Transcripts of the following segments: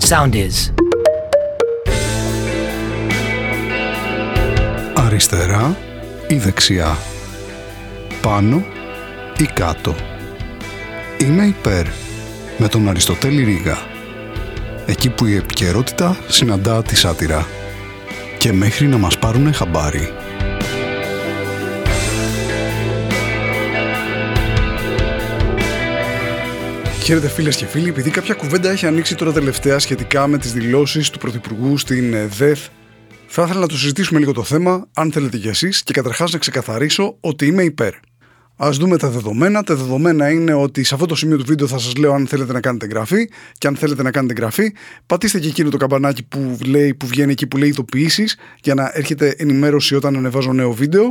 sound is. Αριστερά ή δεξιά, πάνω ή κάτω. Είμαι υπέρ, με τον Αριστοτέλη Ρήγα. Εκεί που η επικαιρότητα συναντά τη σάτυρα. Και μέχρι να μας πάρουνε χαμπάρι. Χαίρετε φίλες και φίλοι, επειδή κάποια κουβέντα έχει ανοίξει τώρα τελευταία σχετικά με τις δηλώσεις του Πρωθυπουργού στην ΔΕΘ, θα ήθελα να το συζητήσουμε λίγο το θέμα, αν θέλετε κι εσείς, και καταρχάς να ξεκαθαρίσω ότι είμαι υπέρ. Ας δούμε τα δεδομένα. Τα δεδομένα είναι ότι σε αυτό το σημείο του βίντεο θα σας λέω αν θέλετε να κάνετε εγγραφή, και αν θέλετε να κάνετε εγγραφή, πατήστε και εκείνο το καμπανάκι που βγαίνει εκεί που λέει ειδοποιήσεις, για να έρχεται ενημέρωση όταν ανεβάζω νέο βίντεο.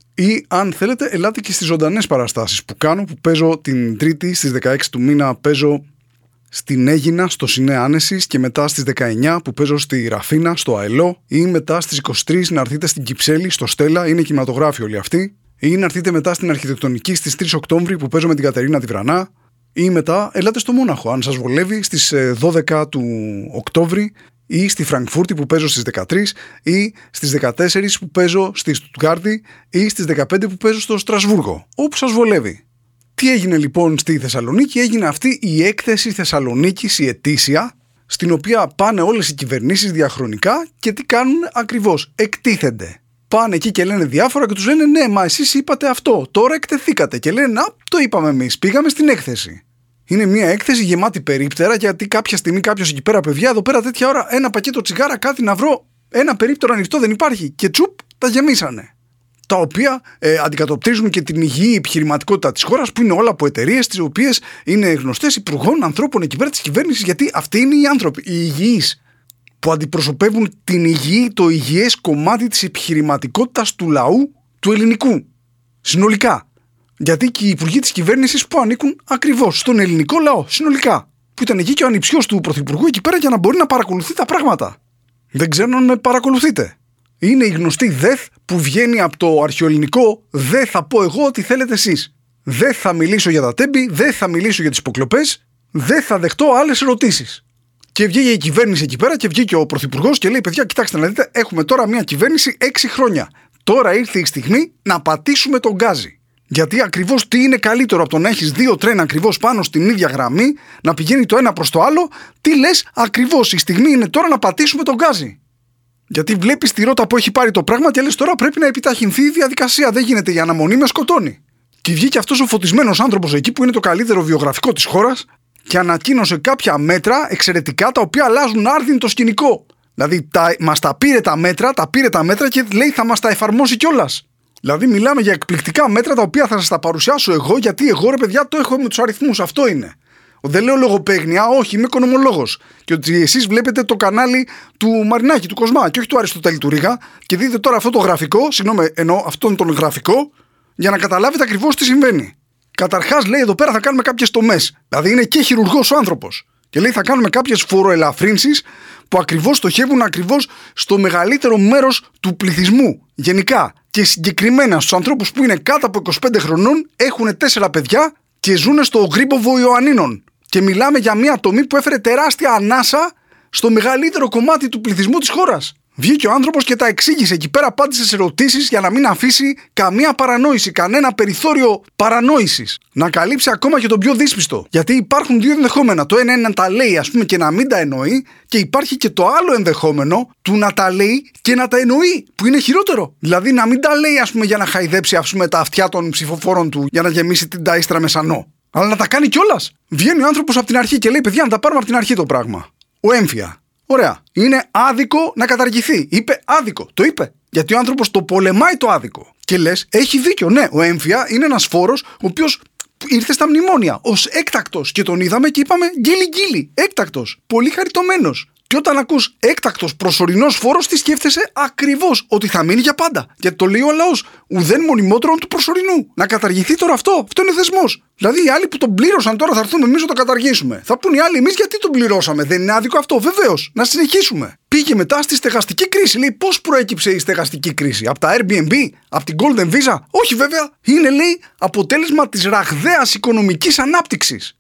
Ή αν θέλετε, ελάτε και στις ζωντανές παραστάσεις που κάνω, που παίζω την Τρίτη στις 16 του μήνα, παίζω στην Αίγινα, στο Σινέ Άνεσης, και μετά στις 19 που παίζω στη Ραφίνα, στο ΑΕΛΟ, ή μετά στις 23 να έρθετε στην Κυψέλη, στο Στέλλα, είναι κινηματογράφοι όλοι αυτοί, ή να έρθετε μετά στην Αρχιτεκτονική στις 3 Οκτώβρη που παίζω με την Κατερίνα τη Βρανά, ή μετά ελάτε στο Μόναχο, αν σας βολεύει, στις 12 του Οκτώβρη, ή στη Φραγκφούρτη που παίζω στις 13, ή στις 14 που παίζω στη Στουτγκάρτη, ή στις 15 που παίζω στο Στρασβούργο, όπου σας βολεύει. Τι έγινε λοιπόν στη Θεσσαλονίκη? Έγινε αυτή η έκθεση Θεσσαλονίκης, η ετήσια, στην οποία πάνε όλες οι κυβερνήσεις διαχρονικά και τι κάνουν ακριβώς? Εκτίθενται. Πάνε εκεί και λένε διάφορα και τους λένε ναι, μα εσείς είπατε αυτό, τώρα εκτεθήκατε. Και λένε να, το είπαμε εμείς, πήγαμε στην έκθεση. Είναι μια έκθεση γεμάτη περίπτερα, γιατί κάποια στιγμή κάποιος εκεί πέρα, παιδιά, εδώ πέρα τέτοια ώρα, ένα πακέτο τσιγάρα, κάτι να βρω, ένα περίπτερο ανοιχτό δεν υπάρχει. Και τσουπ, τα γεμίσανε. Τα οποία αντικατοπτρίζουν και την υγιή επιχειρηματικότητα της χώρας, που είναι όλα από εταιρείες τις οποίες είναι γνωστές υπουργών, ανθρώπων εκεί πέρα της κυβέρνησης, γιατί αυτοί είναι οι άνθρωποι, οι υγιείς, που αντιπροσωπεύουν το υγιές κομμάτι της επιχειρηματικότητας του λαού, του ελληνικού. Συνολικά. Γιατί και οι υπουργοί της κυβέρνησης που ανήκουν ακριβώς στον ελληνικό λαό, συνολικά. Που ήταν εκεί και ο ανιψιός του Πρωθυπουργού εκεί πέρα για να μπορεί να παρακολουθεί τα πράγματα. Δεν ξέρω αν με παρακολουθείτε. Είναι η γνωστή ΔΕΘ που βγαίνει από το αρχαιοελληνικό «δεν θα πω εγώ ό,τι θέλετε εσείς». Δεν θα μιλήσω για τα τέμπη, δεν θα μιλήσω για τις υποκλοπές, δεν θα δεχτώ άλλες ερωτήσεις. Και βγήκε η κυβέρνηση εκεί πέρα και βγήκε ο Πρωθυπουργός και λέει: παιδιά, κοιτάξτε να δείτε, έχουμε τώρα μια κυβέρνηση 6 χρόνια. Τώρα ήρθε η στιγμή να πατήσουμε τον γκάζι. Γιατί ακριβώς τι είναι καλύτερο από το να έχεις 2 τρένα ακριβώς πάνω στην ίδια γραμμή, να πηγαίνει το ένα προς το άλλο? Τι λες? Ακριβώς η στιγμή είναι τώρα να πατήσουμε τον γκάζι. Γιατί βλέπεις τη ρότα που έχει πάρει το πράγμα και λες τώρα πρέπει να επιταχυνθεί η διαδικασία. Δεν γίνεται, η αναμονή με σκοτώνει. Και βγήκε αυτός ο φωτισμένος άνθρωπος εκεί που είναι το καλύτερο βιογραφικό της χώρας και ανακοίνωσε κάποια μέτρα εξαιρετικά, τα οποία αλλάζουν άρδιν το σκηνικό. Δηλαδή μας τα πήρε τα μέτρα και λέει θα μας τα εφαρμόσει κιόλας. Δηλαδή μιλάμε για εκπληκτικά μέτρα τα οποία θα σας τα παρουσιάσω εγώ, γιατί εγώ ρε παιδιά το έχω με τους αριθμούς, αυτό είναι. Δεν λέω λογοπαίγνια, όχι, είμαι οικονομολόγος. Και ότι εσείς βλέπετε το κανάλι του Μαρινάκη, του Κοσμά, και όχι του Αριστοτέλη του Ρήγα, και δείτε τώρα αυτό το γραφικό, συγγνώμη, εννοώ αυτόν τον γραφικό, για να καταλάβετε ακριβώς τι συμβαίνει. Καταρχάς λέει εδώ πέρα θα κάνουμε κάποιες τομές. Δηλαδή είναι και χειρουργός ο άνθρωπος. Και λέει θα κάνουμε κάποιες φοροελαφρύνσεις που ακριβώς στοχεύουν ακριβώς στο μεγαλύτερο μέρος του πληθυσμού γενικά. Και συγκεκριμένα στους ανθρώπους που είναι κάτω από 25 χρονών, έχουν 4 παιδιά και ζουν στο Γρήμποβο Ιωαννίνων. Και μιλάμε για μια τομή που έφερε τεράστια ανάσα στο μεγαλύτερο κομμάτι του πληθυσμού της χώρας. Βγήκε ο άνθρωπος και τα εξήγησε εκεί πέρα, απάντησε σε ερωτήσεις για να μην αφήσει καμία παρανόηση, κανένα περιθώριο παρανόησης. Να καλύψει ακόμα και τον πιο δύσπιστο. Γιατί υπάρχουν 2 ενδεχόμενα. Το ένα είναι να τα λέει, ας πούμε, και να μην τα εννοεί, και υπάρχει και το άλλο ενδεχόμενο του να τα λέει και να τα εννοεί, που είναι χειρότερο. Δηλαδή να μην τα λέει, ας πούμε, για να χαϊδέψει, ας πούμε, τα αυτιά των ψηφοφόρων του, για να γεμίσει την ταΐστρα με σανό. Αλλά να τα κάνει κιόλας. Βγαίνει ο άνθρωπος από την αρχή και λέει: παιδιά, να τα πάρουμε από την αρχή το πράγμα. Ο έμφυα. Ωραία. Είναι άδικο να καταργηθεί. Είπε άδικο. Το είπε. Γιατί ο άνθρωπος το πολεμάει το άδικο. Και λες, έχει δίκιο. Ναι, ο έμφυα είναι ένας φόρος ο οποίος ήρθε στα μνημόνια ως έκτακτος. Και τον είδαμε και είπαμε γκίλι. Έκτακτος. Πολύ χαριτωμένος. Και όταν ακούς έκτακτος προσωρινός φόρος, τι σκέφτεσαι? Ακριβώς ότι θα μείνει για πάντα. Γιατί το λέει ο λαός, ουδέν μονιμότερον του προσωρινού. Να καταργηθεί τώρα αυτό είναι θεσμός. Δηλαδή οι άλλοι που τον πλήρωσαν τώρα θα έρθουμε εμείς να το καταργήσουμε. Θα πούν οι άλλοι, εμείς γιατί τον πληρώσαμε? Δεν είναι άδικο αυτό? Βεβαίως. Να συνεχίσουμε. Πήγε μετά στη στεγαστική κρίση. Λέει πώς προέκυψε η στεγαστική κρίση? Από τα Airbnb? Από την Golden Visa? Όχι βέβαια. Είναι, λέει, αποτέλεσμα της ραγδαίας οικονομικής ανάπτυξης. Που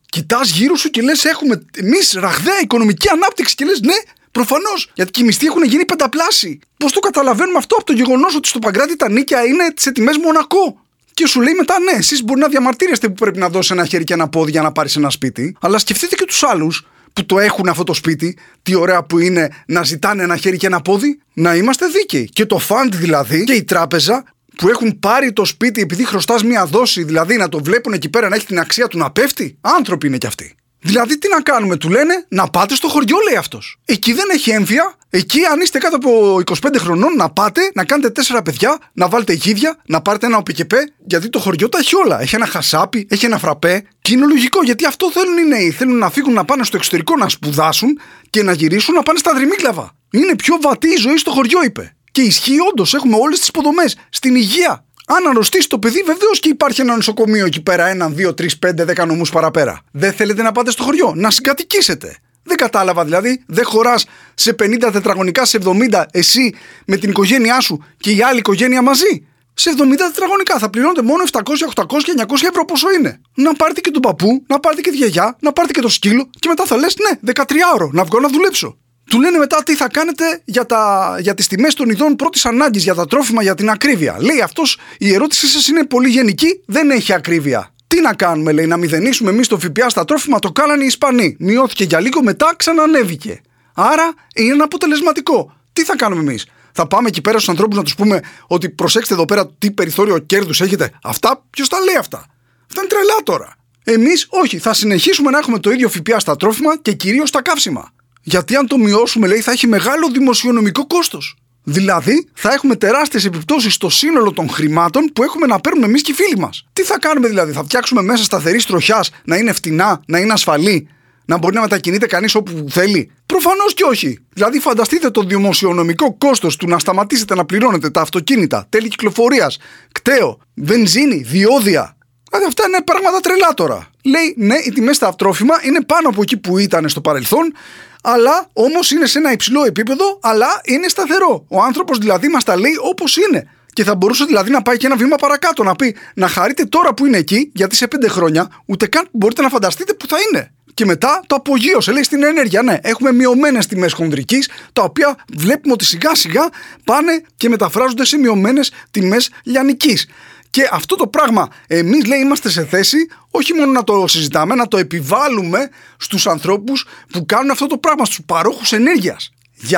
Κοιτάς γύρω σου και λες: έχουμε εμείς ραγδαία οικονομική ανάπτυξη. Και λες: ναι, προφανώς. Γιατί και οι μισθοί έχουν γίνει πενταπλάσιοι. Πώς το καταλαβαίνουμε αυτό? Από το γεγονός ότι στο Παγκράτη τα νίκια είναι σε τιμές Μονακό. Και σου λέει μετά: ναι, εσείς μπορεί να διαμαρτύρεστε που πρέπει να δώσει ένα χέρι και ένα πόδι για να πάρεις ένα σπίτι. Αλλά σκεφτείτε και τους άλλους που το έχουν αυτό το σπίτι. Τι ωραία που είναι να ζητάνε ένα χέρι και ένα πόδι. Να είμαστε δίκαιοι. Και το φαντ δηλαδή και η τράπεζα που έχουν πάρει το σπίτι επειδή χρωστάς μία δόση, δηλαδή να το βλέπουν εκεί πέρα να έχει την αξία του να πέφτει. Άνθρωποι είναι κι αυτοί. Δηλαδή τι να κάνουμε, του λένε να πάτε στο χωριό, λέει αυτός. Εκεί δεν έχει έμφυα. Εκεί, αν είστε κάτω από 25 χρονών, να πάτε, να κάνετε 4 παιδιά, να βάλετε γίδια, να πάρετε ένα οπικεπέ, γιατί το χωριό τα έχει όλα. Έχει ένα χασάπι, έχει ένα φραπέ. Και είναι λογικό, γιατί αυτό θέλουν οι νέοι. Θέλουν να φύγουν να πάνε στο εξωτερικό να σπουδάσουν και να γυρίσουν να πάνε στα δρυμύκλαβα. Είναι πιο βατή η ζωή στο χωριό, είπε. Και ισχύει όντως, έχουμε όλες τις υποδομές. Στην υγεία. Αν αρρωστήσει το παιδί, βεβαίως και υπάρχει ένα νοσοκομείο εκεί πέρα, 1, 2, 3, 5, 10 νομούς παραπέρα. Δεν θέλετε να πάτε στο χωριό, να συγκατοικήσετε. Δεν κατάλαβα δηλαδή, δεν χωράς σε 50 τετραγωνικά, σε 70 εσύ με την οικογένειά σου και η άλλη οικογένεια μαζί. Σε 70 τετραγωνικά θα πληρώνετε μόνο 700, 800 και 900 ευρώ πόσο είναι. Να πάρετε και τον παππού, να πάρετε και τη γιαγιά, να πάρετε και το σκύλο και μετά θα λες ναι, 13ωρο, να βγω να δουλέψω. Του λένε μετά τι θα κάνετε για τις τιμές των ειδών πρώτης ανάγκης, για τα τρόφιμα, για την ακρίβεια. Λέει αυτός, η ερώτησή σας είναι πολύ γενική, δεν έχει ακρίβεια. Τι να κάνουμε, λέει, να μηδενίσουμε εμείς το ΦΠΑ στα τρόφιμα? Το κάνανε οι Ισπανοί. Μειώθηκε για λίγο, μετά ξανανέβηκε. Άρα είναι αποτελεσματικό. Τι θα κάνουμε εμείς? Θα πάμε εκεί πέρα στους ανθρώπους να τους πούμε ότι προσέξτε εδώ πέρα τι περιθώριο κέρδους έχετε? Αυτά, ποιος τα λέει αυτά? Αυτά είναι τρελά τώρα. Εμείς όχι, θα συνεχίσουμε να έχουμε το ίδιο ΦΠΑ στα τρόφιμα και κυρίως στα καύσιμα. Γιατί αν το μειώσουμε, λέει, θα έχει μεγάλο δημοσιονομικό κόστος. Δηλαδή, θα έχουμε τεράστιες επιπτώσεις στο σύνολο των χρημάτων που έχουμε να παίρνουμε εμείς και οι φίλοι μας. Τι θα κάνουμε δηλαδή, θα φτιάξουμε μέσα σταθερής τροχιάς να είναι φτηνά, να είναι ασφαλή, να μπορεί να μετακινείται κανείς όπου θέλει? Προφανώς και όχι. Δηλαδή, φανταστείτε το δημοσιονομικό κόστος του να σταματήσετε να πληρώνετε τα αυτοκίνητα, τέλη κυκλοφορίας, κταίο, βενζίνη, διόδια. Δηλαδή, αυτά είναι πράγματα τρελά τώρα. Λέει, ναι, οι τιμές στα τρόφιμα είναι πάνω από εκεί που ήταν στο παρελθόν. Αλλά όμως είναι σε ένα υψηλό επίπεδο, αλλά είναι σταθερό. Ο άνθρωπος δηλαδή μας τα λέει όπως είναι. Και θα μπορούσε δηλαδή να πάει και ένα βήμα παρακάτω, να πει να χαρείτε τώρα που είναι εκεί, γιατί σε 5 χρόνια ούτε καν μπορείτε να φανταστείτε που θα είναι. Και μετά το απογείωσε, λέει, στην ενέργεια. Ναι, έχουμε μειωμένες τιμές χονδρικής, τα οποία βλέπουμε ότι σιγά σιγά πάνε και μεταφράζονται σε μειωμένες τιμές λιανικής. Και αυτό το πράγμα εμείς, λέει, είμαστε σε θέση όχι μόνο να το συζητάμε, να το επιβάλλουμε στους ανθρώπους που κάνουν αυτό το πράγμα, στους παρόχους ενέργειας.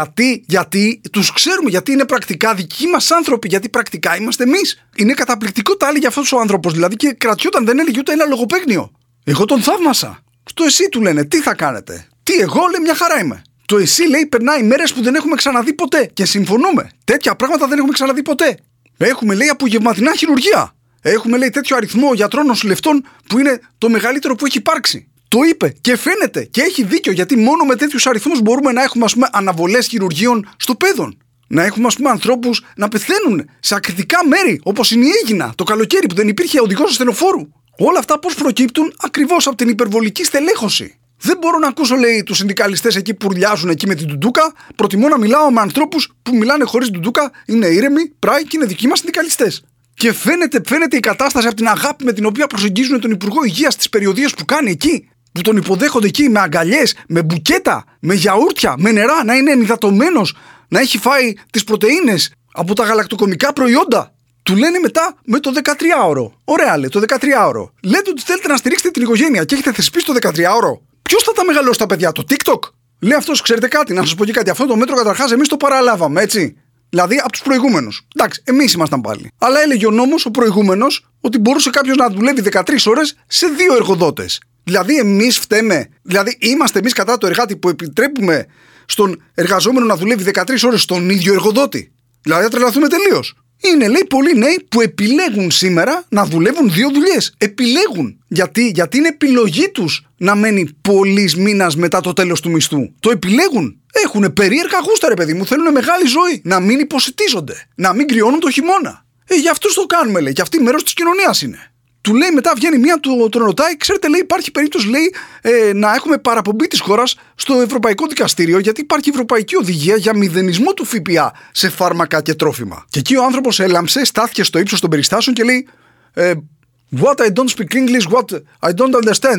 Γιατί τους ξέρουμε, γιατί είναι πρακτικά δικοί μας άνθρωποι, γιατί πρακτικά είμαστε εμείς. Είναι καταπληκτικό, τα έλεγε αυτός ο άνθρωπος δηλαδή, και κρατιόταν, δεν έλεγε ούτε ένα λογοπαίγνιο. Εγώ τον θαύμασα. Στο εσύ του λένε, τι θα κάνετε? Τι, εγώ, λέει, μια χαρά είμαι. Το εσύ, λέει, περνάει μέρες που δεν έχουμε ξαναδεί ποτέ. Και συμφωνούμε. Τέτοια πράγματα δεν έχουμε ξαναδεί ποτέ. Έχουμε, λέει, απογευματινά χειρουργία. Έχουμε, λέει, τέτοιο αριθμό γιατρών νοσηλευτών που είναι το μεγαλύτερο που έχει υπάρξει. Το είπε και φαίνεται και έχει δίκιο, γιατί μόνο με τέτοιους αριθμούς μπορούμε να έχουμε, ας πούμε, αναβολές χειρουργείων στο παιδόν. Να έχουμε, ας πούμε, ανθρώπους να πεθαίνουν σε ακριτικά μέρη, όπως είναι η Αίγινα το καλοκαίρι που δεν υπήρχε οδηγός ασθενοφόρου. Όλα αυτά πώς προκύπτουν? Ακριβώς από την υπερβολική στελέχωση. Δεν μπορώ να ακούσω, λέει, τους συνδικαλιστές εκεί που ουρλιάζουν εκεί με την ντουντούκα. Προτιμώ να μιλάω με ανθρώπους που μιλάνε χωρίς ντουντούκα, είναι ήρεμοι, πράοι και είναι δικοί μας συνδικαλιστές. Και φαίνεται η κατάσταση από την αγάπη με την οποία προσεγγίζουν τον Υπουργό Υγείας στις περιοδίες που κάνει εκεί. Που τον υποδέχονται εκεί με αγκαλιές, με μπουκέτα, με γιαούρτια, με νερά, να είναι ενυδατωμένος, να έχει φάει τις πρωτεΐνες από τα γαλακτοκομικά προϊόντα. Του λένε μετά με το 13ωρο. Ωραία, λέει, το 13ωρο. Λέτε ότι θέλετε να στηρίξετε την οικογένεια και έχετε θεσπίσει το 13ωρο. Ποιος θα τα μεγαλώσει τα παιδιά, το TikTok? Λέει αυτός, ξέρετε κάτι, να σας πω και κάτι. Αυτό το μέτρο καταρχάς εμείς το παραλάβαμε, έτσι. Δηλαδή από τους προηγούμενους. Εντάξει, εμείς ήμασταν πάλι. Αλλά έλεγε ο νόμος, ο προηγούμενος, ότι μπορούσε κάποιος να δουλεύει 13 ώρες σε 2 εργοδότες. Δηλαδή εμείς φταίμε. Δηλαδή είμαστε εμείς κατά το εργάτη που επιτρέπουμε στον εργαζόμενο να δουλεύει 13 ώρες στον ίδιο εργοδότη? Δηλαδή θα τρελαθούμε τελείως. Είναι, λέει, πολλοί νέοι που επιλέγουν σήμερα να δουλεύουν 2 δουλειές. Επιλέγουν. Γιατί είναι επιλογή τους να μένει πολλής μήνας μετά το τέλος του μισθού. Το επιλέγουν. Έχουν περίεργα γούστα, ρε παιδί μου. Θέλουν μεγάλη ζωή. Να μην υποσιτίζονται. Να μην κρυώνουν το χειμώνα. Για αυτούς το κάνουμε, λέει. Και αυτή μέρος της κοινωνίας είναι. Του λέει μετά, βγαίνει μία, τον ρωτάει, ξέρετε, λέει, υπάρχει περίπτωση, λέει, να έχουμε παραπομπή της χώρας στο Ευρωπαϊκό Δικαστήριο, γιατί υπάρχει ευρωπαϊκή οδηγία για μηδενισμό του ΦΠΑ σε φάρμακα και τρόφιμα. Και εκεί ο άνθρωπος έλαμψε, στάθηκε στο ύψος των περιστάσεων και λέει, What I don't speak English, what I don't understand.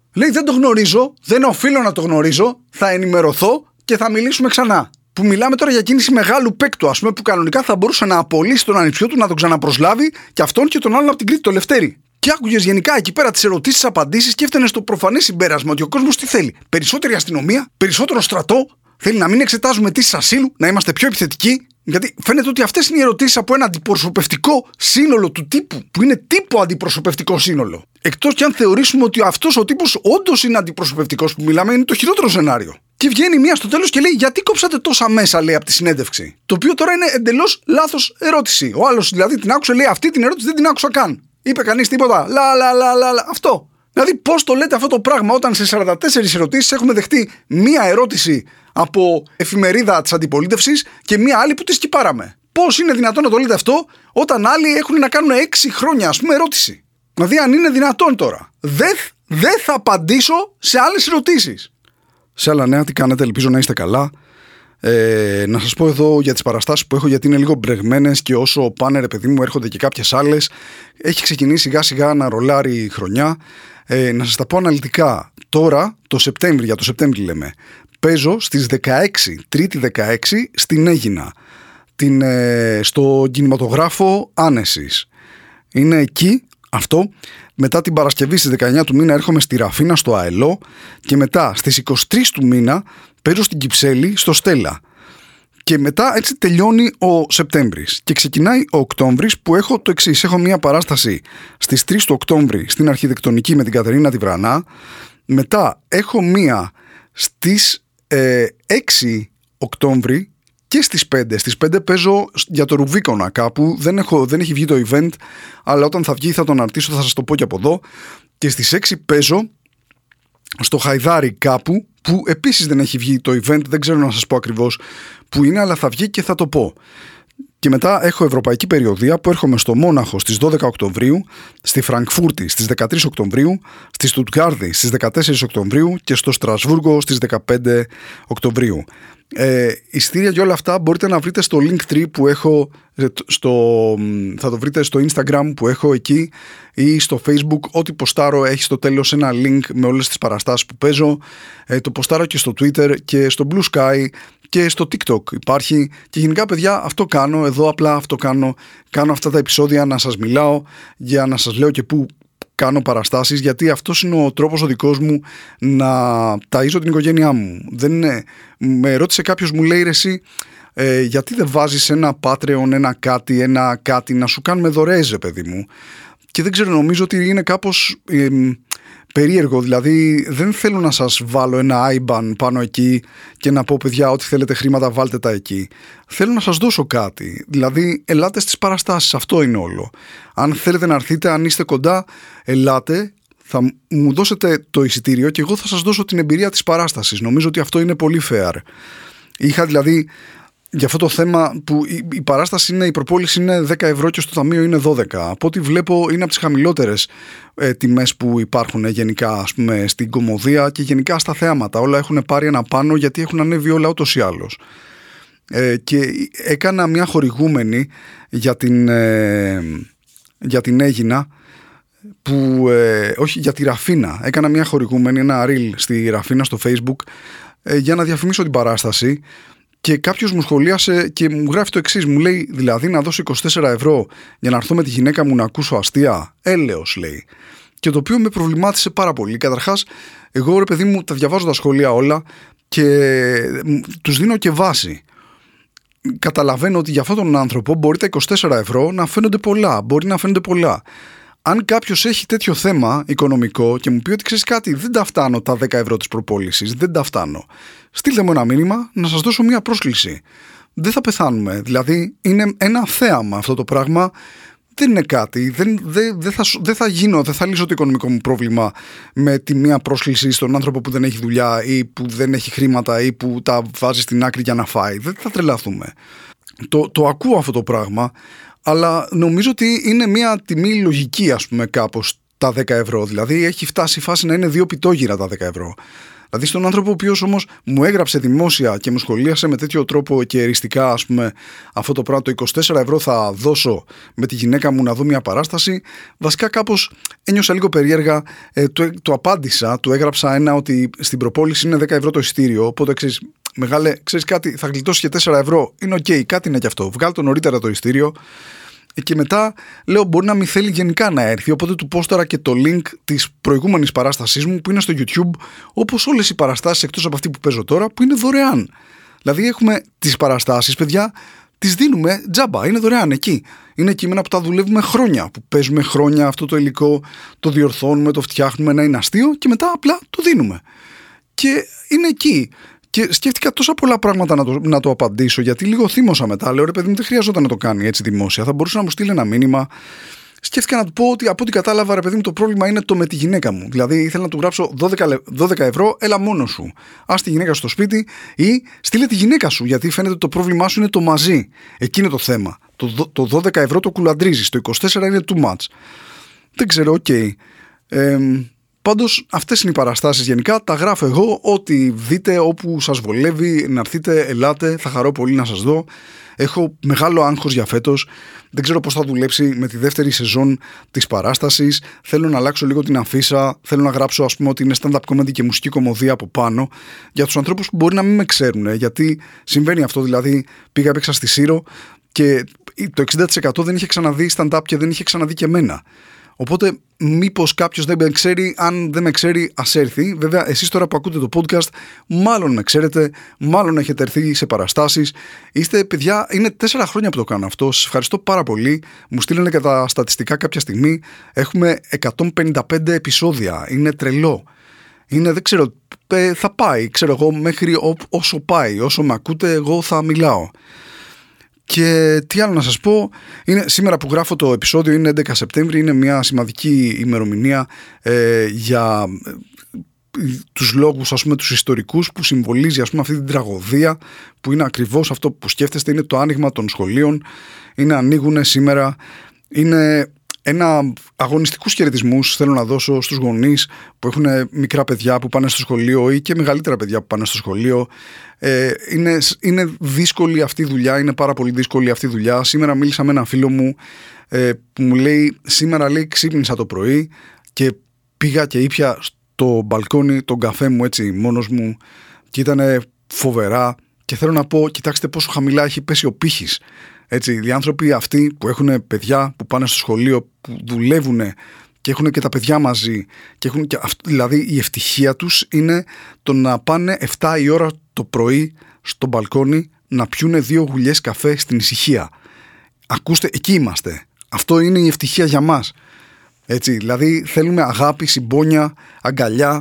Λέει δεν το γνωρίζω, δεν οφείλω να το γνωρίζω, θα ενημερωθώ και θα μιλήσουμε ξανά. Που μιλάμε τώρα για κίνηση μεγάλου παίκτου, ας πούμε, που κανονικά θα μπορούσε να απολύσει τον ανιψιό του, να τον ξαναπροσλάβει και αυτόν και τον άλλον από την Κρήτη, το Λευτέρη. Και άκουγες γενικά εκεί πέρα τις ερωτήσεις, τις απαντήσεις και έφτανε στο προφανές συμπέρασμα ότι ο κόσμος τι θέλει? Περισσότερη αστυνομία, περισσότερο στρατό, θέλει να μην εξετάζουμε αιτήσεις ασύλου, να είμαστε πιο επιθετικοί. Γιατί φαίνεται ότι αυτές είναι οι ερωτήσεις από ένα αντιπροσωπευτικό σύνολο του τύπου, που είναι τύπο αντιπροσωπευτικό σύνολο. Εκτός κι αν θεωρήσουμε ότι αυτός ο τύπος όντως είναι αντιπροσωπευτικός, που μιλάμε, είναι το χειρότερο σενάριο. Και βγαίνει μία στο τέλος και λέει: γιατί κόψατε τόσα μέσα, λέει, από τη συνέντευξη? Το οποίο τώρα είναι εντελώς λάθος ερώτηση. Ο άλλος δηλαδή την άκουσε, λέει: αυτή την ερώτηση δεν την άκουσα καν. Είπε κανείς τίποτα? Αυτό. Δηλαδή, πώς το λέτε αυτό το πράγμα όταν σε 44 ερωτήσεις έχουμε δεχτεί μία ερώτηση από εφημερίδα της αντιπολίτευσης και μία άλλη που τη σκυπάραμε? Πώς είναι δυνατόν να το λέτε αυτό όταν άλλοι έχουν να κάνουν 6 χρόνια, ας πούμε, ερώτηση? Δηλαδή, αν είναι δυνατόν τώρα. Δεν θα απαντήσω σε άλλες ερωτήσεις. Σε άλλα νέα, τι κάνετε? Ελπίζω να είστε καλά. Να σας πω εδώ για τις παραστάσεις που έχω, γιατί είναι λίγο μπρεγμένες και όσο πάνε, ρε παιδί μου, έρχονται και κάποιες άλλες. Έχει ξεκινήσει σιγά σιγά να ρολάρει η χρονιά. Να σας τα πω αναλυτικά. Τώρα, το Σεπτέμβρη, για το Σεπτέμβρη λέμε, παίζω στις 16, Τρίτη 16, στην Αίγινα, στο κινηματογράφο Άνεσης. Είναι εκεί αυτό. Μετά την Παρασκευή στις 19 του μήνα έρχομαι στη Ραφίνα στο ΑΕΛΟ και μετά στις 23 του μήνα παίζω στην Κυψέλη στο Στέλλα. Και μετά έτσι τελειώνει ο Σεπτέμβρης και ξεκινάει ο Οκτώβρης, που έχω το εξής. Έχω μια παράσταση στις 3 του Οκτώβρη στην Αρχιτεκτονική με την Κατερίνα τη Βρανά. Μετά έχω μία στις 6 Οκτώβρη και στις 5. Στις 5 παίζω για το Ρουβίκονα κάπου. Δεν έχει βγει το event, αλλά όταν θα βγει θα τον αρτήσω, θα σας το πω και από εδώ. Και στις 6 παίζω στο Χαϊδάρι κάπου, που επίσης δεν έχει βγει το event, δεν ξέρω να σας πω ακριβώς που είναι, αλλά θα βγει και θα το πω. Και μετά έχω ευρωπαϊκή περιοδεία που έρχομαι στο Μόναχο στις 12 Οκτωβρίου, στη Φραγκφούρτη στις 13 Οκτωβρίου, στη Στουτγκάρδη στις 14 Οκτωβρίου και στο Στρασβούργο στις 15 Οκτωβρίου. Ειστήρια για όλα αυτά μπορείτε να βρείτε στο Linktree που έχω, θα το βρείτε στο Instagram που έχω εκεί ή στο Facebook. Ό,τι ποστάρω έχει στο τέλος ένα link με όλες τις παραστάσεις που παίζω. Το ποστάρω και στο Twitter και στο Blue Sky και στο TikTok υπάρχει. Και γενικά, παιδιά, αυτό κάνω εδώ, απλά αυτό κάνω αυτά τα επεισόδια να σας μιλάω, για να σας λέω και πού κάνω παραστάσεις, γιατί αυτός είναι ο τρόπος ο δικός μου να ταΐζω την οικογένειά μου. Δεν είναι... Με ρώτησε κάποιος, μου λέει, ρε εσύ, γιατί δεν βάζεις ένα Patreon, ένα κάτι να σου κάνουμε δωρεές, ρε παιδί μου? Και δεν ξέρω, νομίζω ότι είναι κάπως περίεργο. Δηλαδή δεν θέλω να σας βάλω ένα IBAN πάνω εκεί και να πω, παιδιά, ό,τι θέλετε χρήματα βάλτε τα εκεί. Θέλω να σας δώσω κάτι. Δηλαδή ελάτε στις παραστάσεις, αυτό είναι όλο. Αν θέλετε να έρθετε, αν είστε κοντά, ελάτε, θα μου δώσετε το εισιτήριο και εγώ θα σας δώσω την εμπειρία της παράστασης. Νομίζω ότι αυτό είναι πολύ fair. Είχα δηλαδή για αυτό το θέμα που η παράσταση είναι, η προπόληση είναι 10 ευρώ και στο ταμείο είναι 12. Από ό,τι βλέπω είναι από τις χαμηλότερες τιμές που υπάρχουν γενικά, ας πούμε, στην κομμωδία και γενικά στα θέαματα. Όλα έχουν πάρει ένα πάνω γιατί έχουν ανέβει όλα ούτως ή άλλως. Και έκανα μια χορηγούμενη για την Αίγινα, που όχι, για τη Ραφίνα. Έκανα μια χορηγούμενη, ένα reel στη Ραφίνα στο Facebook για να διαφημίσω την παράσταση. Και κάποιος μου σχολίασε και μου γράφει το εξής. Μου λέει, δηλαδή να δώσω 24 ευρώ για να έρθω με τη γυναίκα μου να ακούσω αστεία? Έλεος, λέει. Και το οποίο με προβλημάτισε πάρα πολύ. Καταρχάς, εγώ, ρε παιδί μου, τα διαβάζω τα σχόλια όλα και τους δίνω και βάση. Καταλαβαίνω ότι για αυτόν τον άνθρωπο μπορεί τα 24 ευρώ να φαίνονται πολλά. Μπορεί να φαίνονται πολλά. Αν κάποιος έχει τέτοιο θέμα οικονομικό και μου πει ότι ξέρεις κάτι, δεν τα φτάνω τα 10 ευρώ της προπόλησης, δεν τα φτάνω, στείλτε μου ένα μήνυμα να σας δώσω μια πρόσκληση. Δεν θα πεθάνουμε. Δηλαδή είναι ένα θέαμα αυτό το πράγμα. Δεν είναι κάτι. Δεν θα λύσω το οικονομικό μου πρόβλημα με τη μία πρόσκληση στον άνθρωπο που δεν έχει δουλειά ή που δεν έχει χρήματα ή που τα βάζει στην άκρη για να φάει. Δεν θα τρελαθούμε. Το ακούω αυτό το πράγμα. Αλλά νομίζω ότι είναι μια τιμή λογική, ας πούμε, κάπως τα 10 ευρώ. Δηλαδή έχει φτάσει η φάση να είναι 2 πιτόγυρα τα 10 ευρώ. Δηλαδή στον άνθρωπο ο οποίος όμως μου έγραψε δημόσια και μου σχολίασε με τέτοιο τρόπο και εριστικά, ας πούμε, αυτό το πράγμα, το 24 ευρώ θα δώσω με τη γυναίκα μου να δω μια παράσταση, βασικά κάπως ένιωσα λίγο περίεργα. Το απάντησα, του έγραψα ένα ότι στην προπόληση είναι 10 ευρώ το εισιτήριο, οπότε μεγάλε, ξέρεις κάτι, θα γλιτώσει και 4 ευρώ. Είναι οκ, κάτι είναι και αυτό. Βγάλω το νωρίτερα το ειστήριο. Και μετά λέω: μπορεί να μην θέλει γενικά να έρθει. Οπότε του πόσταρα και το link της προηγούμενης παράστασής μου που είναι στο YouTube, όπως όλες οι παραστάσεις εκτός από αυτή που παίζω τώρα, που είναι δωρεάν. Δηλαδή έχουμε τις παραστάσεις, παιδιά, τις δίνουμε τζάμπα. Είναι δωρεάν εκεί. Είναι κείμενα που τα δουλεύουμε χρόνια. Που παίζουμε χρόνια αυτό το υλικό, το διορθώνουμε, το φτιάχνουμε να είναι αστείο και μετά απλά το δίνουμε. Και είναι εκεί. Και σκέφτηκα τόσα πολλά πράγματα να το απαντήσω, γιατί λίγο θύμωσα μετά. Λέω: ρε παιδί μου, δεν χρειαζόταν να το κάνει έτσι δημόσια. Θα μπορούσε να μου στείλει ένα μήνυμα. Σκέφτηκα να του πω ότι από ό,τι κατάλαβα, ρε παιδί μου, το πρόβλημα είναι το με τη γυναίκα μου. Δηλαδή ήθελα να του γράψω 12 ευρώ, έλα μόνο σου. Ας τη γυναίκα σου στο σπίτι ή στείλε τη γυναίκα σου, γιατί φαίνεται ότι το πρόβλημά σου είναι το μαζί. Εκεί είναι το θέμα. Το 12 ευρώ το κουλαντρίζεις, το 24 είναι too much. Δεν ξέρω, οκ. Πάντως αυτές είναι οι παραστάσεις γενικά, τα γράφω εγώ, ό,τι δείτε όπου σας βολεύει, να έρθετε, ελάτε, θα χαρώ πολύ να σας δω. Έχω μεγάλο άγχος για φέτος, δεν ξέρω πώς θα δουλέψει με τη δεύτερη σεζόν της παράστασης, θέλω να αλλάξω λίγο την αφίσα, θέλω να γράψω ας πούμε ότι είναι stand-up comedy και μουσική κομμωδία από πάνω, για τους ανθρώπους που μπορεί να μην με ξέρουν, γιατί συμβαίνει αυτό, δηλαδή πήγα έπαιξα στη Σύρο και το 60% δεν είχε ξαναδεί stand-up και δεν είχε ξαναδεί και εμένα. Οπότε, μήπως κάποιος δεν με ξέρει, αν δεν με ξέρει, ας έρθει. Βέβαια, εσείς τώρα που ακούτε το podcast, μάλλον με ξέρετε, μάλλον έχετε έρθει σε παραστάσεις. Είστε, παιδιά, είναι 4 χρόνια που το κάνω αυτό. Σας ευχαριστώ πάρα πολύ. Μου στείλανε και τα στατιστικά κάποια στιγμή. Έχουμε 155 επεισόδια. Είναι τρελό. Είναι, δεν ξέρω, θα πάει, ξέρω εγώ, μέχρι όσο πάει. Όσο με ακούτε, εγώ θα μιλάω. Και τι άλλο να σας πω, σήμερα που γράφω το επεισόδιο είναι 11 Σεπτέμβρη, είναι μια σημαντική ημερομηνία για τους λόγους, ας πούμε, τους ιστορικούς, που συμβολίζει, ας πούμε, αυτή την τραγωδία που είναι ακριβώς αυτό που σκέφτεστε, είναι το άνοιγμα των σχολείων, ανοίγουν σήμερα, είναι ένα αγωνιστικούς χαιρετισμούς θέλω να δώσω στους γονείς που έχουν μικρά παιδιά που πάνε στο σχολείο ή και μεγαλύτερα παιδιά που πάνε στο σχολείο. Είναι δύσκολη αυτή η δουλειά, είναι πάρα πολύ δύσκολη αυτή η δουλειά. Σήμερα μίλησα με έναν φίλο μου που μου λέει: σήμερα, λέει, ξύπνησα το πρωί και πήγα και ήπια στο μπαλκόνι τον καφέ μου έτσι μόνος μου και ήταν φοβερά. Και θέλω να πω, κοιτάξτε πόσο χαμηλά έχει πέσει ο πύχης. Έτσι, οι άνθρωποι αυτοί που έχουν παιδιά που πάνε στο σχολείο, που δουλεύουν και έχουν και τα παιδιά μαζί, και έχουν και δηλαδή η ευτυχία τους είναι το να πάνε 7 η ώρα το πρωί στο μπαλκόνι να πιούνε 2 γουλιές καφέ στην ησυχία. Ακούστε, εκεί είμαστε. Αυτό είναι η ευτυχία για μας. Έτσι, δηλαδή θέλουμε αγάπη, συμπόνια, αγκαλιά.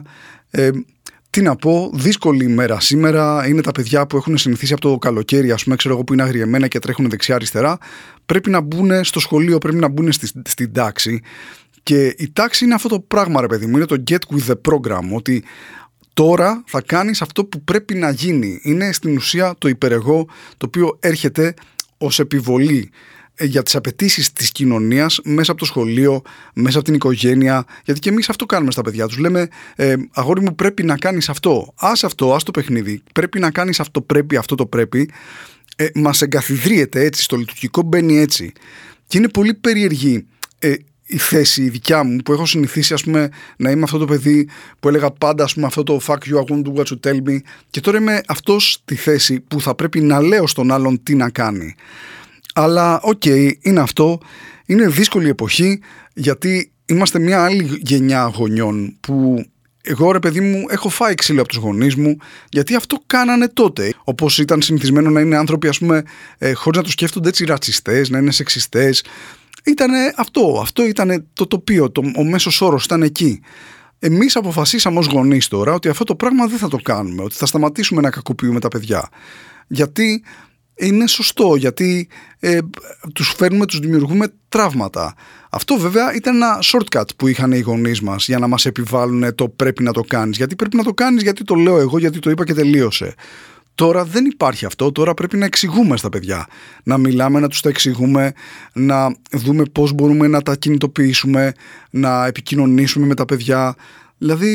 Τι να πω, δύσκολη ημέρα σήμερα. Είναι τα παιδιά που έχουν συνηθίσει από το καλοκαίρι, ας πούμε, ξέρω εγώ, που είναι αγριεμένα και τρέχουν δεξιά-αριστερά. Πρέπει να μπουν στο σχολείο, πρέπει να μπουν στην τάξη. Και η τάξη είναι αυτό το πράγμα, ρε παιδί μου. Είναι το get with the program. Ότι τώρα θα κάνεις αυτό που πρέπει να γίνει. Είναι στην ουσία το υπερεγώ, το οποίο έρχεται ως επιβολή για τις απαιτήσεις της κοινωνίας μέσα από το σχολείο, μέσα από την οικογένεια, γιατί και εμείς αυτό κάνουμε στα παιδιά τους. Λέμε, αγόρι μου, πρέπει να κάνεις αυτό, ας το παιχνίδι, πρέπει να κάνεις αυτό, πρέπει, αυτό το πρέπει. Μας εγκαθιδρύεται έτσι, στο λειτουργικό μπαίνει έτσι. Και είναι πολύ περίεργη η θέση η δικιά μου, που έχω συνηθίσει, ας πούμε, να είμαι αυτό το παιδί που έλεγα πάντα, ας πούμε, αυτό το fuck you, I won't do what you tell me, και τώρα είμαι αυτός στη θέση που θα πρέπει να λέω στον άλλον τι να κάνει. Αλλά είναι αυτό, είναι δύσκολη εποχή, γιατί είμαστε μια άλλη γενιά γονιών που εγώ, ρε παιδί μου, έχω φάει ξύλο από τους γονείς μου, γιατί αυτό κάνανε τότε. Όπως ήταν συνηθισμένο να είναι άνθρωποι, ας πούμε, χωρίς να το σκέφτονται έτσι, ρατσιστές, να είναι σεξιστές. Ήτανε αυτό ήταν το τοπίο, ο μέσος όρος ήταν εκεί. Εμείς αποφασίσαμε ως γονείς τώρα ότι αυτό το πράγμα δεν θα το κάνουμε, ότι θα σταματήσουμε να κακοποιούμε τα παιδιά. Γιατί είναι σωστό, γιατί τους φέρνουμε, τους δημιουργούμε τραύματα. Αυτό βέβαια ήταν ένα shortcut που είχαν οι γονείς μας για να μας επιβάλλουν το πρέπει να το κάνεις. Γιατί πρέπει να το κάνεις, γιατί το λέω εγώ, γιατί το είπα και τελείωσε. Τώρα δεν υπάρχει αυτό, τώρα πρέπει να εξηγούμε στα παιδιά. Να μιλάμε, να τους τα εξηγούμε, να δούμε πώς μπορούμε να τα κινητοποιήσουμε, να επικοινωνήσουμε με τα παιδιά. Δηλαδή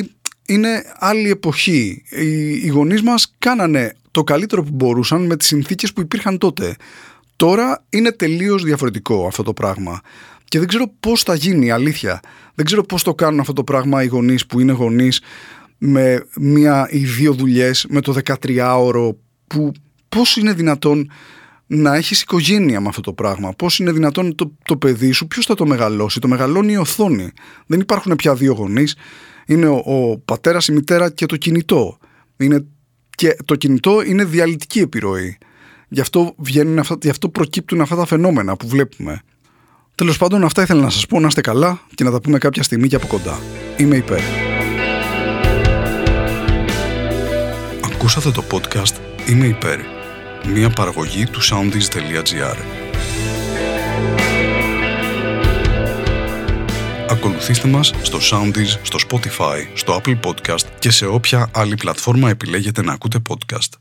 είναι άλλη εποχή. Οι γονείς μας κάνανε το καλύτερο που μπορούσαν με τις συνθήκες που υπήρχαν τότε. Τώρα είναι τελείως διαφορετικό αυτό το πράγμα. Και δεν ξέρω πώς θα γίνει, αλήθεια. Δεν ξέρω πώς το κάνουν αυτό το πράγμα οι γονείς που είναι γονείς με μία ή δύο δουλειές, με το 13ωρο, που πώς είναι δυνατόν να έχεις οικογένεια με αυτό το πράγμα. Πώς είναι δυνατόν το παιδί σου, ποιος θα το μεγαλώσει? Το μεγαλώνει η οθόνη. Δεν υπάρχουν πια δύο γονείς. Είναι ο πατέρας, η μητέρα και το κινητό. Και το κινητό είναι διαλυτική επιρροή. Γι' αυτό προκύπτουν αυτά τα φαινόμενα που βλέπουμε. Τέλος πάντων, αυτά ήθελα να σας πω. Να είστε καλά και να τα πούμε κάποια στιγμή και από κοντά. Είμαι υπέρ. Ακούσατε το podcast Είμαι υπέρ. Μια παραγωγή του soundees.gr. Ακολουθήστε μας στο Soundees, στο Spotify, στο Apple Podcast και σε όποια άλλη πλατφόρμα επιλέγετε να ακούτε podcast.